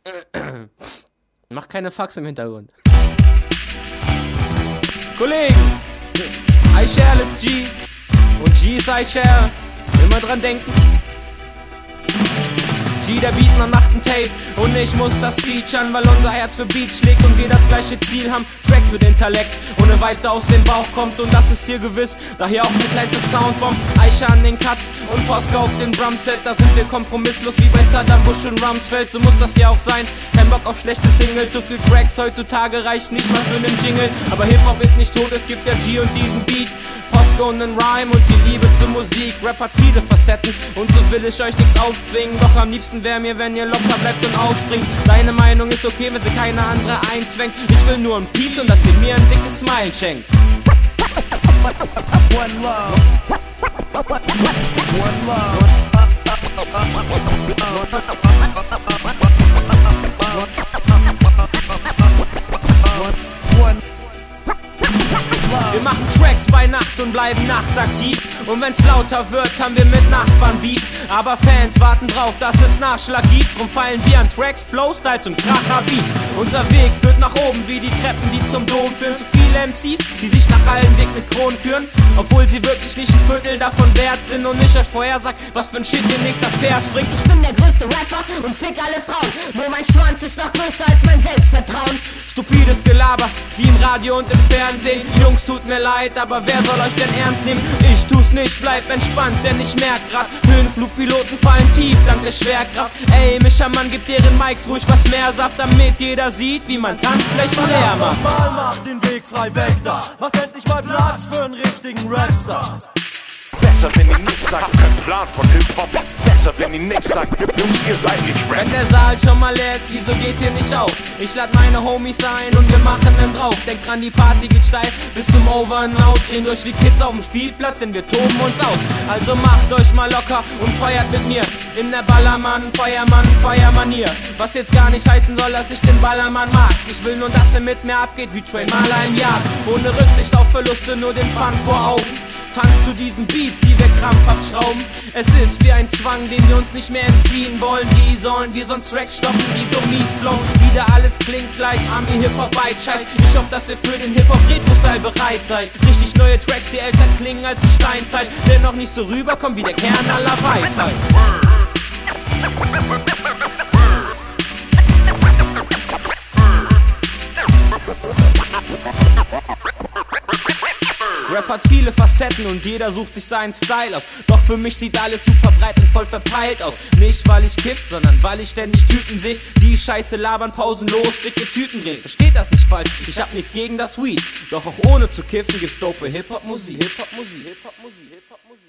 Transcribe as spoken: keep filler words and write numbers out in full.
Mach keine Fax im Hintergrund. Kollegen, iShare ist G und G ist iShare. Immer dran denken. G, der Beat, man macht ein Tape und ich muss das featuren, weil unser Herz für Beats schlägt und wir das gleiche Ziel haben. Tracks mit Intellekt, ohne weiter aus dem Bauch kommt und das ist hier gewiss, daher auch die kleinste Soundbomb. Aisha an den Cuts und Posca auf dem Drumset, da sind wir kompromisslos wie bei Saddam Bush und Rumsfeld, so muss das ja auch sein. Kein Bock auf schlechte Singles, so viel Tracks heutzutage reicht nicht mal für einen Jingle. Aber Hip-Hop ist nicht tot, es gibt ja G und diesen Beat, Posca und nen Rhyme und die Liebe zur Musik. Rap hat viele Facetten und so will ich euch nichts aufzwingen, doch am liebsten wär mir, wenn ihr locker bleibt und aufspringt. Deine Meinung ist okay, wenn sie keine andere einzwängt. Ich will nur ein Peace und dass ihr mir ein dickes Smile schenkt. One love. One love. Wir machen Tracks bei Nacht und bleiben nachtaktiv. Und wenn's lauter wird, haben wir mit Nachbarn Beef. Aber Fans warten drauf, dass es Nachschlag gibt. Drum fallen wir an Tracks, Flow-Styles und Kracher-Beats. Unser Weg führt nach oben wie die Treppen, die zum Dom führen. Zu viele M Cs, die sich nach allen Weg mit Kronen küren, obwohl sie wirklich nicht ein Viertel davon wert sind. Und ich euch vorher sag, was für ein Shit ihr nächster Vers bringt. Ich bin der größte Rapper und fick alle Frauen. Nur mein Schwanz ist noch größer als mein Selbstvertrauen. Stupides Gelaber, wie im Radio und im Fernsehen. Jungs, tut mir leid, aber wer soll euch denn ernst nehmen? Ich tu's nicht, bleib entspannt, denn ich merk grad, Höhenflugpiloten fallen tief dank der Schwerkraft. Ey, Mischermann, gibt deren Mics ruhig was mehr Saft, damit jeder sieht, wie man Tanzflächen leer macht. Mal macht den Weg frei weg da, macht endlich mal Platz für einen richtigen Rapstar. Besser, wenn ihr nicht sagt, kein Plan von Hip-Hop. Besser, wenn ihr nicht sagt, Jungs, ihr seid nicht Rap. Wenn der Saal schon mal leer ist, wieso geht ihr nicht auf? Ich lad meine Homies ein und wir machen dann drauf. Denkt dran, die Party geht steil bis zum Over and Out. Drehen durch wie Kids auf dem Spielplatz, denn wir toben uns aus. Also macht euch mal locker und feiert mit mir. In der Ballermann, Feuermann, Feuermanier. Was jetzt gar nicht heißen soll, dass ich den Ballermann mag. Ich will nur, dass er mit mir abgeht wie Train Maler im Jahr. Ohne Rücksicht auf Verluste, nur den Fun vor Augen. Tanzt zu diesen Beats, die wir krampfhaft schrauben. Es ist wie ein Zwang, den wir uns nicht mehr entziehen wollen. Wie sollen wir sonst Tracks stoppen, die so mies flowen? Wieder alles klingt gleich, Ami-Hip-Hop-Bite-Scheiß. Ich hoffe, dass ihr für den Hip-Hop-Retro-Style bereit seid. Richtig neue Tracks, die älter klingen als die Steinzeit. Dennoch nicht so rüberkommen wie der Kern aller Weisheit. Rap hat viele Facetten und jeder sucht sich seinen Style aus. Doch für mich sieht alles super breit und voll verpeilt aus. Nicht weil ich kiff, sondern weil ich ständig Typen seh, die Scheiße labern, pausenlos, dicke Tüten drehen. Versteht das nicht falsch, ich hab nichts gegen das Weed. Doch auch ohne zu kiffen gibt's dope Hip-Hop-Musik. Hip-Hop-Musik, Hip-Hop-Musik, Hip-Hop-Musik.